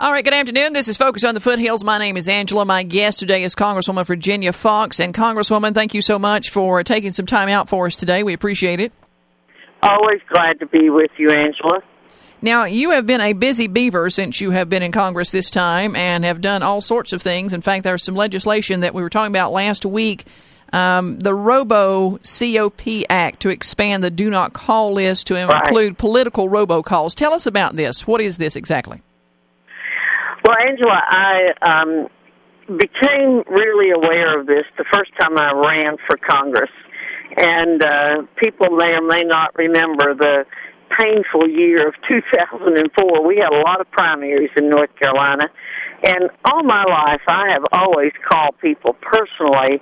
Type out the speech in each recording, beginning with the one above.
All right, good afternoon. This is Focus on the Foothills. My name is Angela. My guest today is Congresswoman Virginia Foxx. And Congresswoman, thank you so much for taking some time out for us today. We appreciate it. Always glad to be with you, Angela. Now, you have been a busy beaver since you have been in Congress this time and have done all sorts of things. In fact, there's some legislation that we were talking about last week, the Robo-COP Act to expand the Do Not Call list to include political robocalls. Tell us about this. What is this exactly? Well, Angela, I became really aware of this the first time I ran for Congress. And people may or may not remember the painful year of 2004. We had a lot of primaries in North Carolina. And all my life, I have always called people personally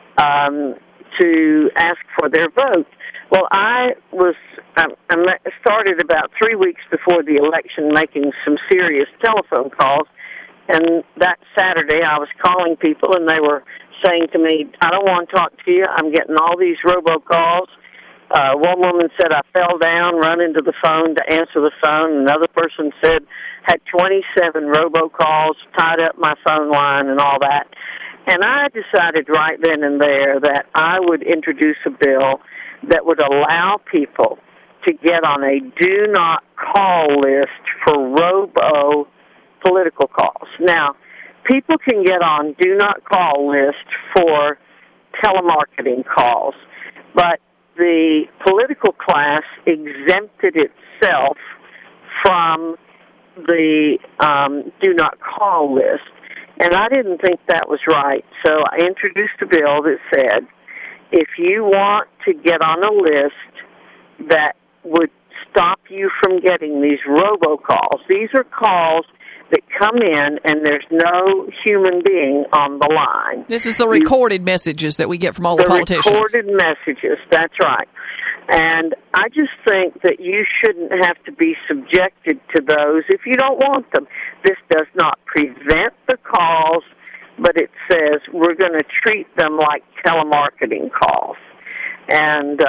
to ask for their vote. Well, I started about 3 weeks before the election making some serious telephone calls, and that Saturday I was calling people, and they were saying to me, I don't want to talk to you. I'm getting all these robocalls. One woman said I fell down, run into the phone to answer the phone. Another person said had 27 robocalls, tied up my phone line and all that. And I decided right then and there that I would introduce a bill that would allow people to get on a do not call list for robo political calls. Now, people can get on do not call list for telemarketing calls, but the political class exempted itself from the do not call list, and I didn't think that was right. So I introduced a bill that said, if you want to get on a list that would stop you from getting these robocalls, these are calls that come in and there's no human being on the line. This is the recorded messages that we get from all the politicians. The recorded messages, that's right. And I just think that you shouldn't have to be subjected to those if you don't want them. This does not prevent the calls, but it says we're going to treat them like telemarketing calls. And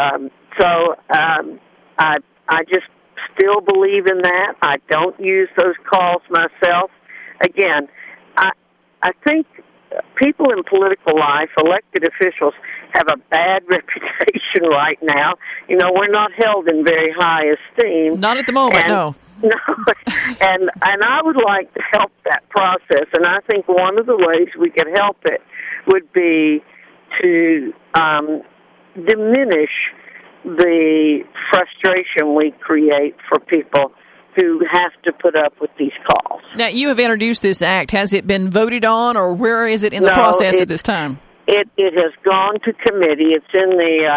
I just still believe in that. I don't use those calls myself. Again, I think people in political life, elected officials, have a bad reputation right now. You know, we're not held in very high esteem. Not at the moment, no. No, and I would like to help that process, and I think one of the ways we could help it would be to diminish the frustration we create for people who have to put up with these calls. Now, you have introduced this act. Has it been voted on, or where is it in the process at this time? It has gone to committee. It's in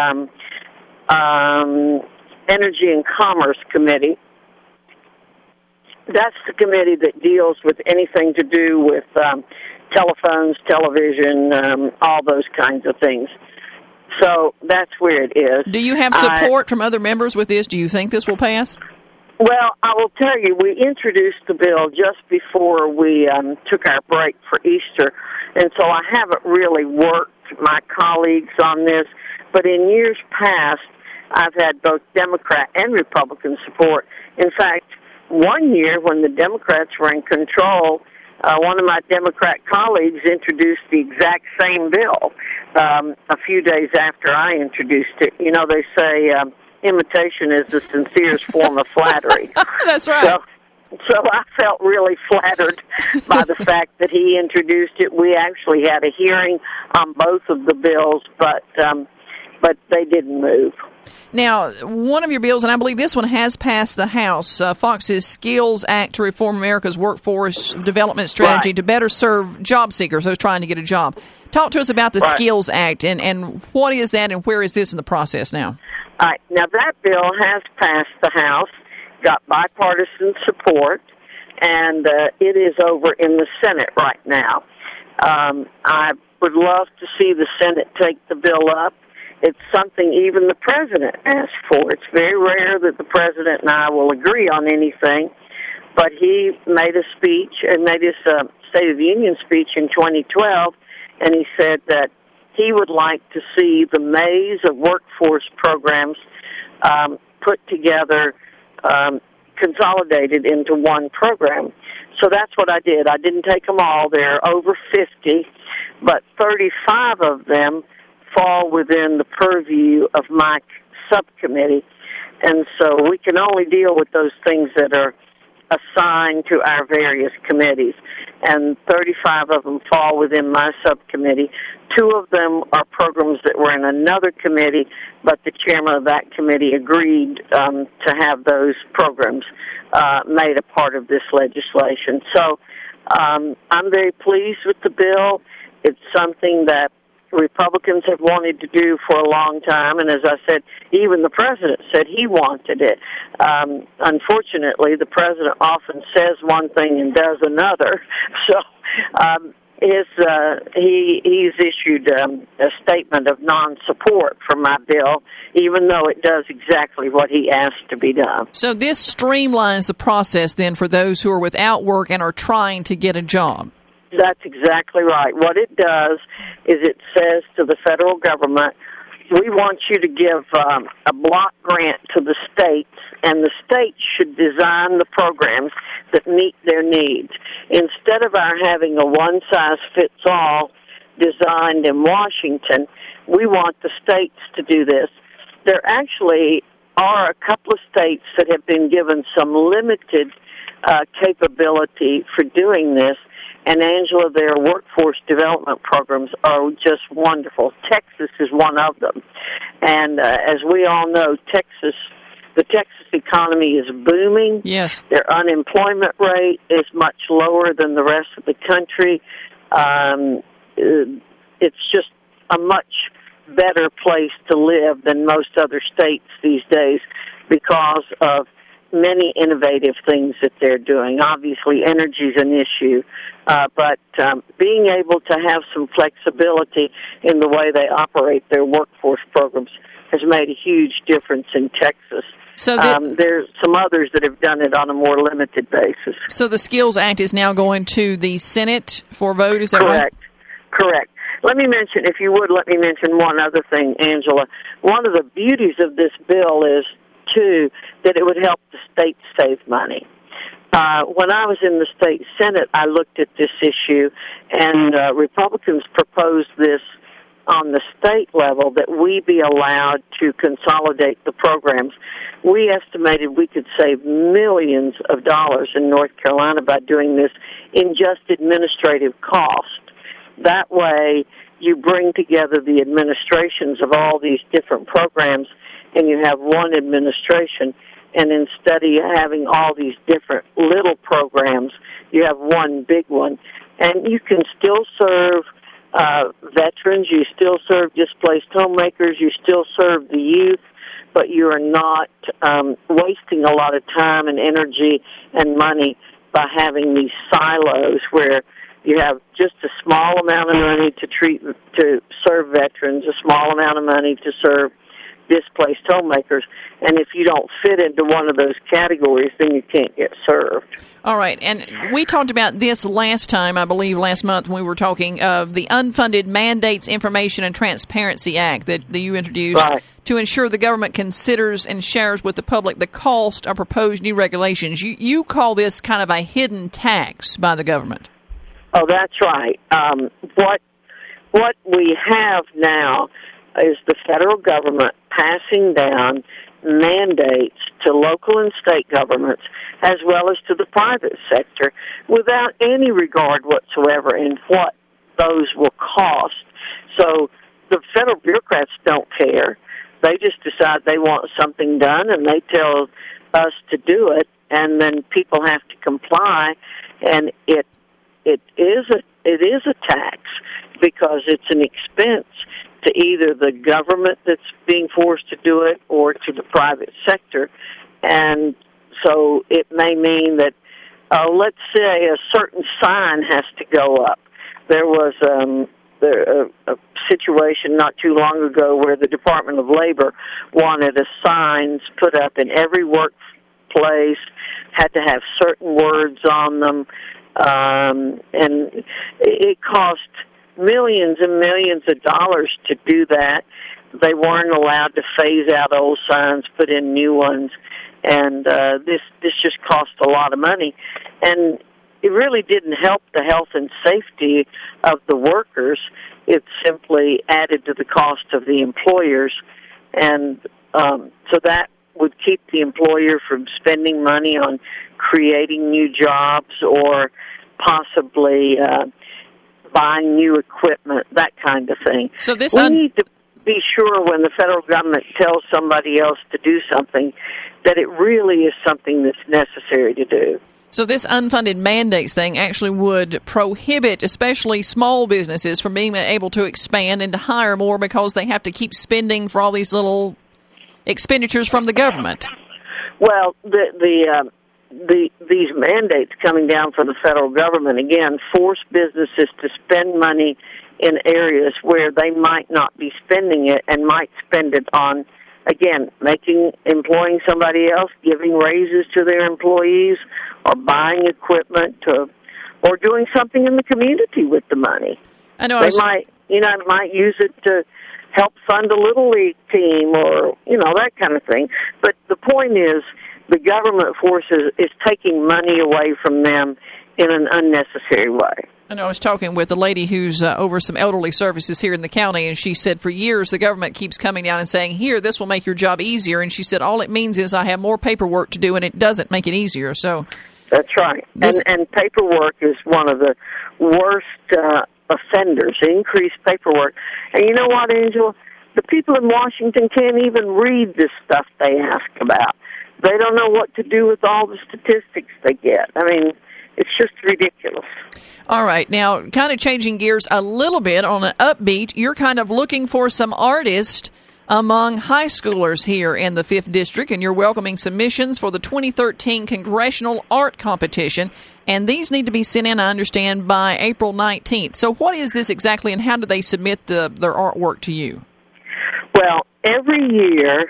the Energy and Commerce Committee. That's the committee that deals with anything to do with telephones, television, all those kinds of things. So that's where it is. Do you have support from other members with this? Do you think this will pass? Well, I will tell you, we introduced the bill just before we took our break for Easter, and so I haven't really worked my colleagues on this. But in years past, I've had both Democrat and Republican support. In fact, one year when the Democrats were in control, one of my Democrat colleagues introduced the exact same bill a few days after I introduced it. You know, they say imitation is the sincerest form of flattery. That's right. So I felt really flattered by the fact that he introduced it. We actually had a hearing on both of the bills, but they didn't move. Now, one of your bills, and I believe this one has passed the House, Fox's Skills Act to reform America's workforce development strategy to better serve job seekers, those trying to get a job. Talk to us about the Skills Act, and what is that, and where is this in the process now? All right. Now, that bill has passed the House, got bipartisan support, and it is over in the Senate right now. I would love to see the Senate take the bill up. It's something even the President asked for. It's very rare that the President and I will agree on anything, but he made a speech, and made his State of the Union speech in 2012, and he said that he would like to see the maze of workforce programs put together, consolidated into one program. So that's what I did. I didn't take them all. There are over 50, but 35 of them fall within the purview of my subcommittee. And so we can only deal with those things that are assigned to our various committees. And 35 of them fall within my subcommittee. 2 of them are programs that were in another committee, but the chairman of that committee agreed to have those programs made a part of this legislation. So I'm very pleased with the bill. It's something that Republicans have wanted to do for a long time, and as I said, even the president said he wanted it. Unfortunately, the president often says one thing and does another. So he's issued a statement of non-support for my bill, even though it does exactly what he asked to be done. So this streamlines the process then for those who are without work and are trying to get a job. That's exactly right. What it does is it says to the federal government, we want you to give a block grant to the states, and the states should design the programs that meet their needs. Instead of our having a one-size-fits-all designed in Washington, we want the states to do this. There actually are a couple of states that have been given some limited capability for doing this. And, Angela, their workforce development programs are just wonderful. Texas is one of them. And as we all know, the Texas economy is booming. Yes. Their unemployment rate is much lower than the rest of the country. It's just a much better place to live than most other states these days because of many innovative things that they're doing. Obviously, energy is an issue, but being able to have some flexibility in the way they operate their workforce programs has made a huge difference in Texas. So there's some others that have done it on a more limited basis. So the Skills Act is now going to the Senate for vote, is that right? Correct. Let me mention, if you would, let me mention one other thing, Angela. One of the beauties of this bill is, too, that it would help the states save money. When I was in the state Senate, I looked at this issue, and Republicans proposed this on the state level, that we be allowed to consolidate the programs. We estimated we could save millions of dollars in North Carolina by doing this in just administrative cost. That way, you bring together the administrations of all these different programs, and you have one administration, and instead of having all these different little programs, you have one big one. And you can still serve veterans, you still serve displaced homemakers, you still serve the youth, but you are not wasting a lot of time and energy and money by having these silos where you have just a small amount of money to serve veterans, a small amount of money to serve displaced homemakers, and if you don't fit into one of those categories, then you can't get served. All right, and we talked about this last time, I believe last month when we were talking of the Unfunded Mandates Information and Transparency Act that you introduced to ensure the government considers and shares with the public the cost of proposed new regulations. You call this kind of a hidden tax by the government. Oh, that's right. What we have now is the federal government passing down mandates to local and state governments as well as to the private sector without any regard whatsoever in what those will cost. So the federal bureaucrats don't care. They just decide they want something done, and they tell us to do it, and then people have to comply, and it is a tax because it's an expense to either the government that's being forced to do it or to the private sector. And so it may mean that, let's say a certain sign has to go up. There was a situation not too long ago where the Department of Labor wanted signs put up in every workplace, had to have certain words on them, and it cost millions and millions of dollars to do that. They weren't allowed to phase out old signs, put in new ones, and this just cost a lot of money. And it really didn't help the health and safety of the workers. It simply added to the cost of the employers, and so that would keep the employer from spending money on creating new jobs or possibly buying new equipment, that kind of thing. So we need to be sure when the federal government tells somebody else to do something that it really is something that's necessary to do. So this unfunded mandates thing actually would prohibit especially small businesses from being able to expand and to hire more because they have to keep spending for all these little expenditures from the government. Well, these mandates coming down from the federal government, again, force businesses to spend money in areas where they might not be spending it and might spend it on, again, employing somebody else, giving raises to their employees, or buying equipment, or doing something in the community with the money. I know. They might use it to help fund a Little League team or, that kind of thing. But the point is, the government forces is taking money away from them in an unnecessary way. I know I was talking with a lady who's over some elderly services here in the county, and she said for years the government keeps coming down and saying, here, this will make your job easier. And she said, all it means is I have more paperwork to do, and it doesn't make it easier. So that's right. And paperwork is one of the worst offenders, increased paperwork. And you know what, Angela? The people in Washington can't even read this stuff they ask about. They don't know what to do with all the statistics they get. I mean, it's just ridiculous. All right. Now, kind of changing gears a little bit on an upbeat, you're kind of looking for some artists among high schoolers here in the 5th District, and you're welcoming submissions for the 2013 Congressional Art Competition, and these need to be sent in, I understand, by April 19th. So what is this exactly, and how do they submit their artwork to you? Well, every year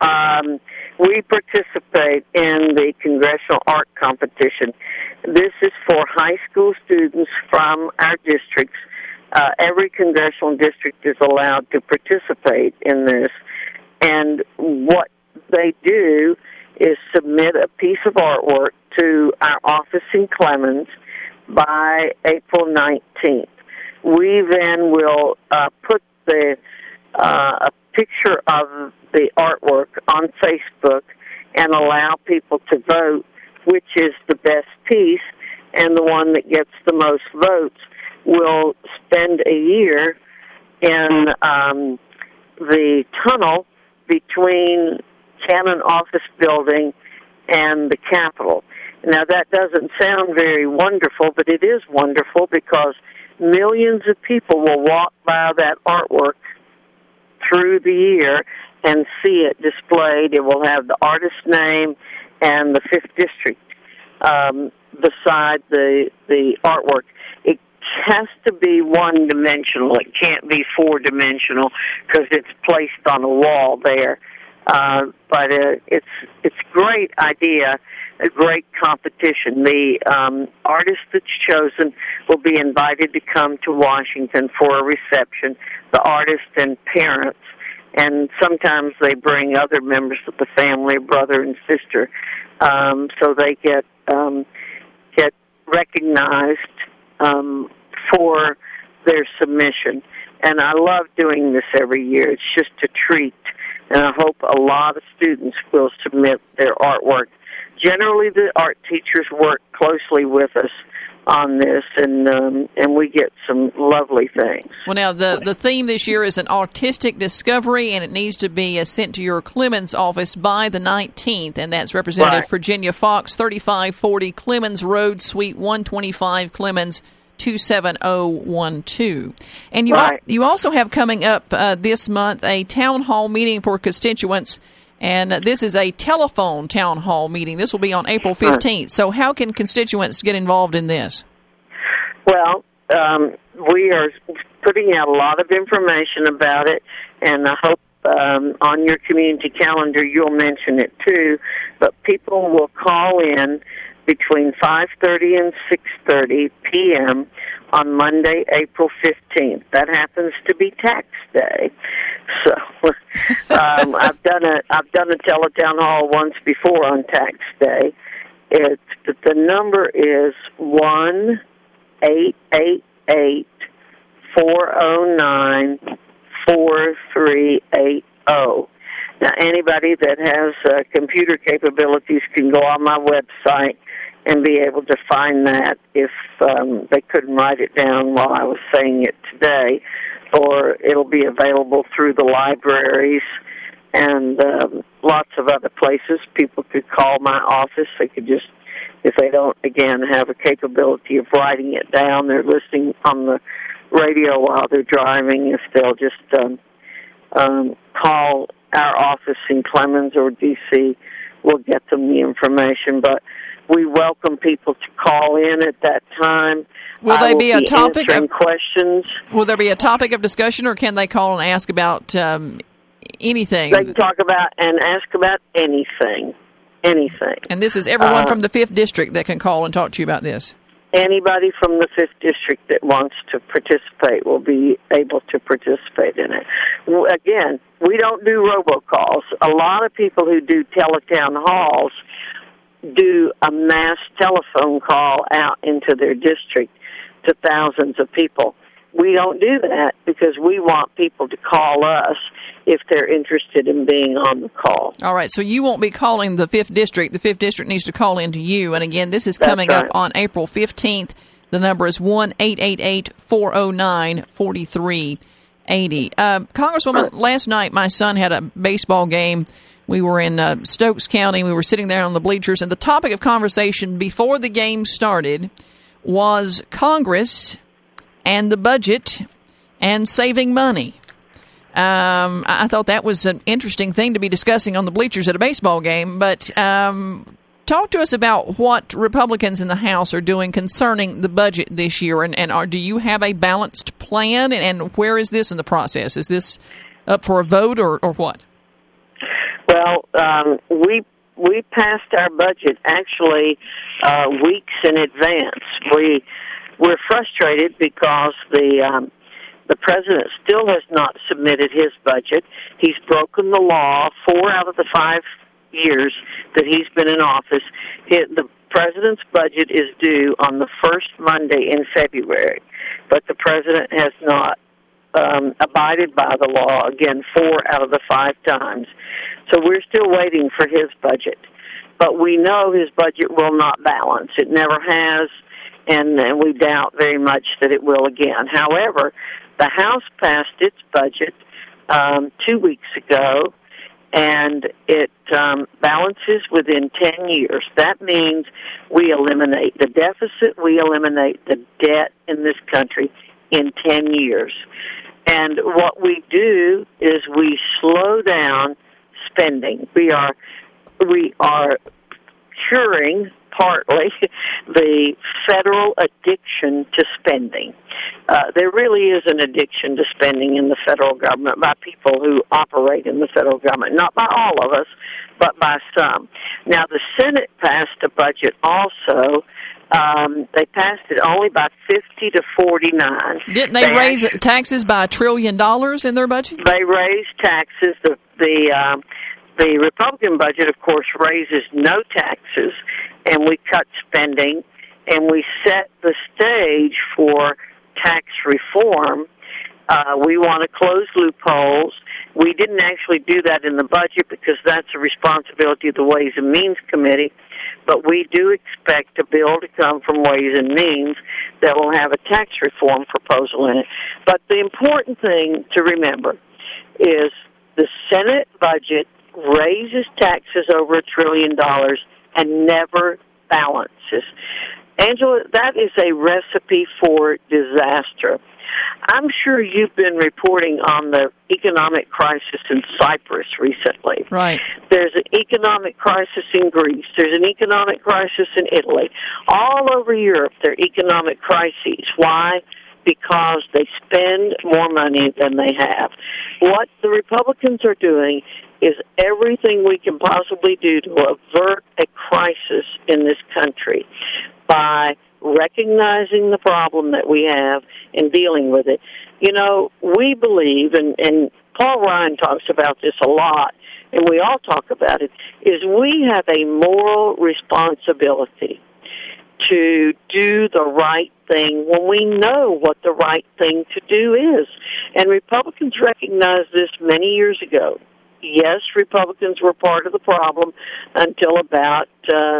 we participate in the Congressional Art Competition. This is for high school students from our districts. Every congressional district is allowed to participate in this. And what they do is submit a piece of artwork to our office in Clemens by April 19th. We then will put a picture of the artwork on Facebook and allow people to vote which is the best piece, and the one that gets the most votes will spend a year in the tunnel between Cannon Office Building and the Capitol. Now, that doesn't sound very wonderful, but it is wonderful because millions of people will walk by that artwork through the year and see it displayed. It will have the artist's name and the 5th District beside the artwork. It has to be one-dimensional. It can't be four-dimensional because it's placed on a wall there. But it's a great idea, a great competition. The artist that's chosen will be invited to come to Washington for a reception, the artist and parents, and sometimes they bring other members of the family, brother and sister, so they get recognized for their submission. And I love doing this every year. It's just a treat, and I hope a lot of students will submit their artwork. Generally, the art teachers work closely with us on this, and we get some lovely things. Well, now, the theme this year is an artistic discovery, and it needs to be sent to your Clemens office by the 19th, and that's Representative Virginia Fox, 3540 Clemens Road, Suite 125, Clemens, 27012. And you also have coming up this month a town hall meeting for constituents, and this is a telephone town hall meeting. This will be on April 15th. So how can constituents get involved in this? Well, we are putting out a lot of information about it, and I hope on your community calendar you'll mention it too. But people will call in between 5:30 and 6:30 p.m. on Monday, April 15th. That happens to be tax day. So I've done a teletown hall once before on tax day, The number is 1-888-409-4380. Now, anybody that has computer capabilities can go on my website and be able to find that if they couldn't write it down while I was saying it today, or it'll be available through the libraries and lots of other places. People could call my office. They could just, if they don't, again, have a capability of writing it down, they're listening on the radio while they're driving, if they'll just call our office in Clemens or D.C., we'll get them the information. But we welcome people to call in at that time. Will they be a topic of questions? Will there be a topic of discussion, or can they call and ask about anything? They can talk about and ask about anything. Anything. And this is everyone from the 5th District that can call and talk to you about this? Anybody from the 5th District that wants to participate will be able to participate in it. Again, we don't do robocalls. A lot of people who do teletown halls do a mass telephone call out into their district to thousands of people. We don't do that because we want people to call us if they're interested in being on the call. All right, so you won't be calling the 5th District. The 5th District needs to call in to you. And again, this is coming up on April 15th. The number is 1-888-409-4380. Congresswoman, last night my son had a baseball game. We were in Stokes County. We were sitting there on the bleachers, and the topic of conversation before the game started was Congress and the budget and saving money. I thought that was an interesting thing to be discussing on the bleachers at a baseball game, but talk to us about what Republicans in the House are doing concerning the budget this year, and do you have a balanced plan, and where is this in the process? Is this up for a vote or what? Well, we passed our budget actually weeks in advance. We're frustrated because the president still has not submitted his budget. He's broken the law 4 out of the 5 years that he's been in office. The president's budget is due on the first Monday in February, but the president has not abided by the law, again, 4 out of the 5 times. So we're still waiting for his budget. But we know his budget will not balance. It never has, and we doubt very much that it will again. However, the House passed its budget 2 weeks ago, and it balances within 10 years. That means we eliminate the deficit, we eliminate the debt in this country in 10 years. And what we do is we slow down spending. We are curing partly the federal addiction to spending. There really is an addiction to spending in the federal government by people who operate in the federal government, not by all of us, but by some. Now, the Senate passed a budget also. They passed it only by 50 to 49. Didn't they raise taxes by $1 trillion in their budget? They raised taxes. The Republican budget, of course, raises no taxes, and we cut spending, and we set the stage for tax reform. We want to close loopholes. We didn't actually do that in the budget because that's a responsibility of the Ways and Means Committee, but we do expect a bill to come from Ways and Means that will have a tax reform proposal in it. But the important thing to remember is the Senate budget raises taxes over $1 trillion and never balances. Angela, that is a recipe for disaster. I'm sure you've been reporting on the economic crisis in Cyprus recently. Right. There's an economic crisis in Greece. There's an economic crisis in Italy. All over Europe, there are economic crises. Why? Because they spend more money than they have. What the Republicans are doing is everything we can possibly do to avert a crisis in this country by recognizing the problem that we have and dealing with it. You know, we believe, and Paul Ryan talks about this a lot, and we all talk about it, is we have a moral responsibility to do the right thing when we know what the right thing to do is. And Republicans recognized this many years ago. Yes, Republicans were part of the problem until about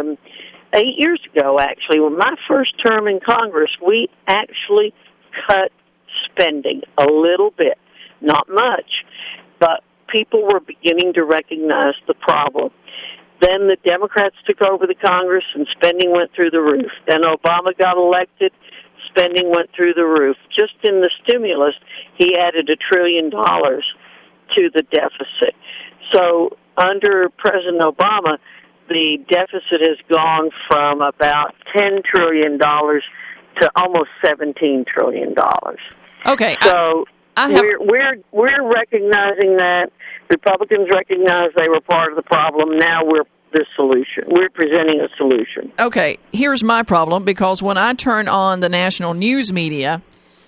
8 years ago, actually. When my first term in Congress, we actually cut spending a little bit, not much, but people were beginning to recognize the problem. Then the Democrats took over the Congress and spending went through the roof. Then Obama got elected, spending went through the roof. Just in the stimulus, he added $1 trillion to the deficit. So under President Obama, the deficit has gone from about $10 trillion to almost $17 trillion. Okay. So we're recognizing that. Republicans recognize they were part of the problem. Now we're the solution. We're presenting a solution. Okay. Here's my problem, because when I turn on the national news media,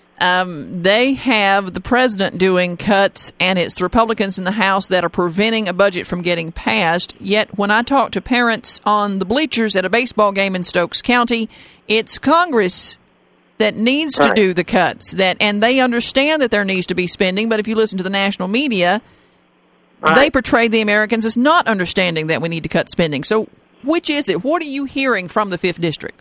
they have the president doing cuts, and it's the Republicans in the House that are preventing a budget from getting passed. Yet when I talk to parents on the bleachers at a baseball game in Stokes County, it's Congress that needs to do the cuts. And they understand that there needs to be spending, but if you listen to the national media, they portray the Americans as not understanding that we need to cut spending. So which is it? What are you hearing from the 5th District?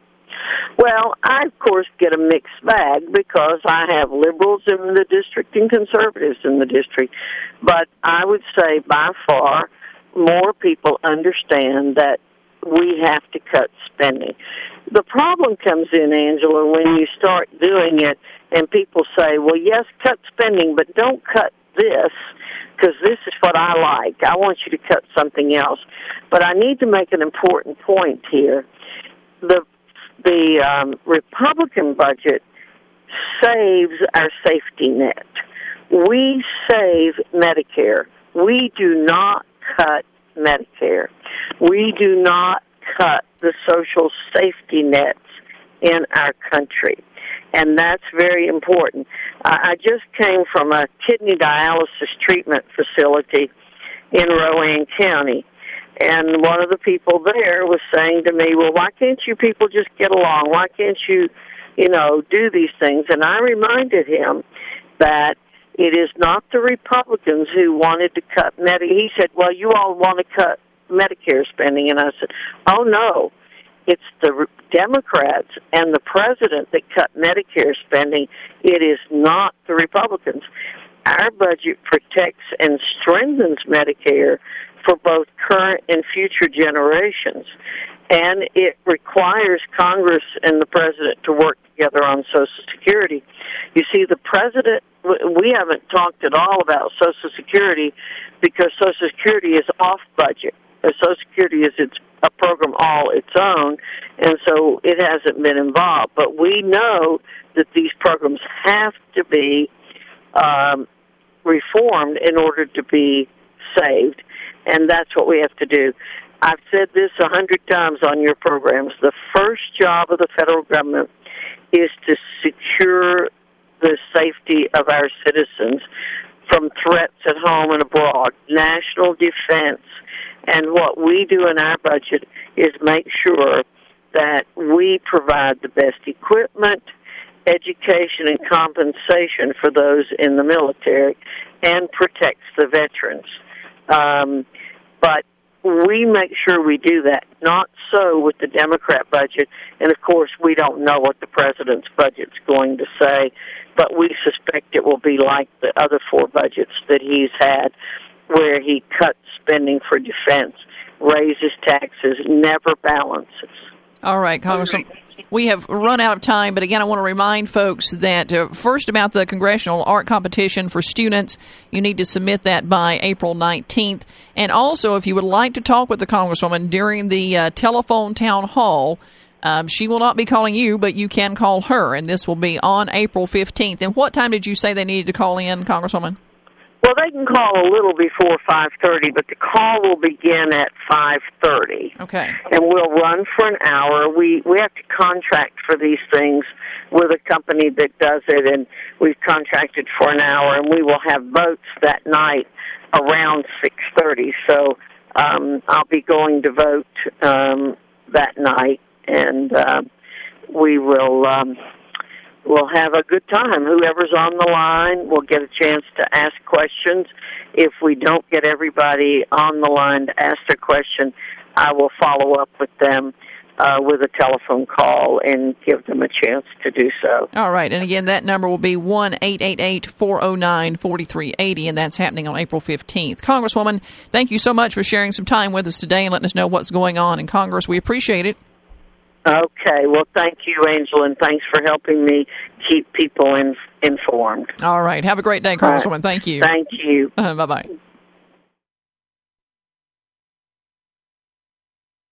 Well, I, of course, get a mixed bag because I have liberals in the district and conservatives in the district. But I would say by far more people understand that we have to cut spending. The problem comes in, Angela, when you start doing it and people say, well, yes, cut spending, but don't cut this because this is what I like. I want you to cut something else. But I need to make an important point here. The Republican budget saves our safety net. We save Medicare. We do not cut Medicare. We do not cut the social safety nets in our country. And that's very important. I just came from a kidney dialysis treatment facility in Rowan County. And one of the people there was saying to me, well, why can't you people just get along? Why can't you, do these things? And I reminded him that it is not the Republicans who wanted to cut Medicare. He said, well, you all want to cut Medicare spending. And I said, oh, no. It's the Democrats and the president that cut Medicare spending. It is not the Republicans. Our budget protects and strengthens Medicare for both current and future generations. And it requires Congress and the president to work together on Social Security. You see, the president, we haven't talked at all about Social Security because Social Security is off budget. Social Security is a program all its own, and so it hasn't been involved. But we know that these programs have to be reformed in order to be saved, and that's what we have to do. I've said this 100 times on your programs. The first job of the federal government is to secure the safety of our citizens from threats at home and abroad, national defense. And what we do in our budget is make sure that we provide the best equipment, education, and compensation for those in the military and protects the veterans. But we make sure we do that. Not so with the Democrat budget. And, of course, we don't know what the president's budget's going to say, but we suspect it will be like the other four budgets that he's had, where he cuts spending for defense, raises taxes, never balances. All right, Congressman. We have run out of time, but again, I want to remind folks that first about the Congressional Art Competition for students. You need to submit that by April 19th. And also, if you would like to talk with the Congresswoman during the telephone town hall, she will not be calling you, but you can call her, and this will be on April 15th. And what time did you say they needed to call in, Congresswoman? Well, they can call a little before 5:30, but the call will begin at 5:30. Okay. And we'll run for an hour. We have to contract for these things with a company that does it, and we've contracted for an hour, and we will have votes that night around 6:30. So I'll be going to vote that night, and we will we'll have a good time. Whoever's on the line will get a chance to ask questions. If we don't get everybody on the line to ask their question, I will follow up with them with a telephone call and give them a chance to do so. All right. And again, that number will be 1-888-409-4380, and that's happening on April 15th. Congresswoman, thank you so much for sharing some time with us today and letting us know what's going on in Congress. We appreciate it. Okay. Well, thank you, Angela, and thanks for helping me keep people informed. All right. Have a great day, Congresswoman. Thank you. Thank you. Bye-bye.